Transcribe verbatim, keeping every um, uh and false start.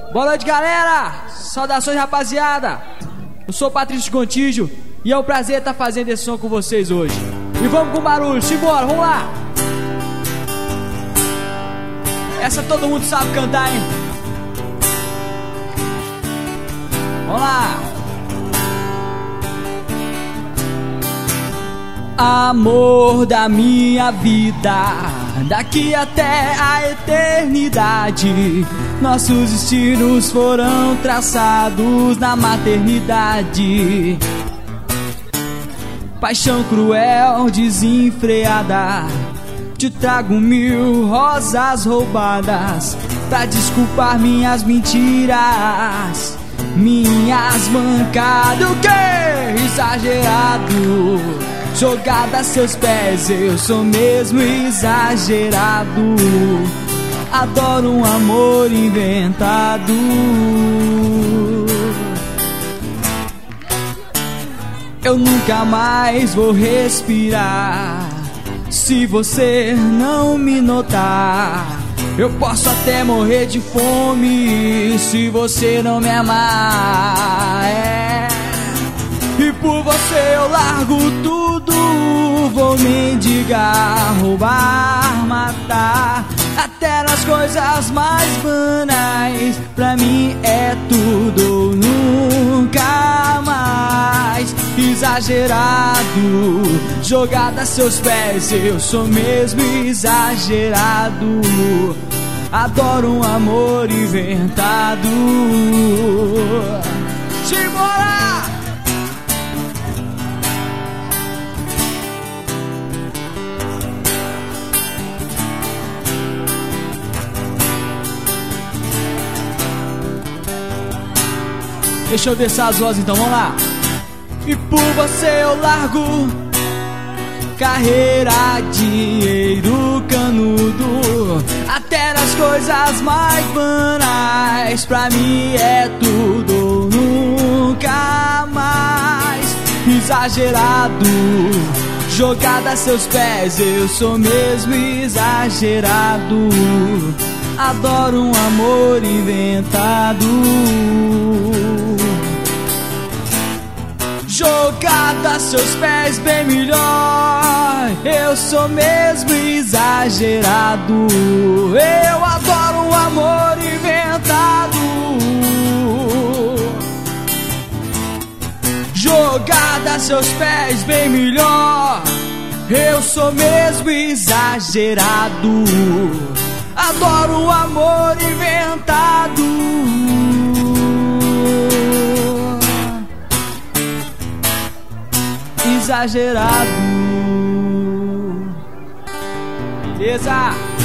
Boa noite, galera! Saudações, rapaziada! Eu sou o Patrício Contígio e é um prazer estar fazendo esse som com vocês hoje. E vamos com barulho, simbora, vamos lá! Essa todo mundo sabe cantar, hein? Vamos lá! Amor da minha vida, daqui até a eternidade, nossos destinos foram traçados na maternidade. Paixão cruel, desenfreada, te trago mil rosas roubadas pra desculpar minhas mentiras, minhas mancadas. O que? Exagerado. Jogada a seus pés, eu sou mesmo exagerado. Adoro um amor inventado. Eu nunca mais vou respirar se você não me notar. Eu posso até morrer de fome se você não me amar. É. E por você eu largo tudo, vou mendigar, roubar, matar, até nas coisas mais banais. Pra mim é tudo ou nunca mais. Exagerado, jogada a seus pés, eu sou mesmo exagerado. Adoro um amor inventado. Simbora! Deixa eu descer as vozes então, vamos lá. E por você eu largo carreira, dinheiro, canudo, até nas coisas mais banais. Pra mim é tudo ou nunca mais. Exagerado, jogada a seus pés, eu sou mesmo exagerado. Adoro um amor inventado. Jogada a seus pés, bem melhor. Eu sou mesmo exagerado. Eu adoro um amor inventado. Jogada a seus pés, bem melhor. Eu sou mesmo exagerado. Adoro um amor inventado. Exagerado. Beleza?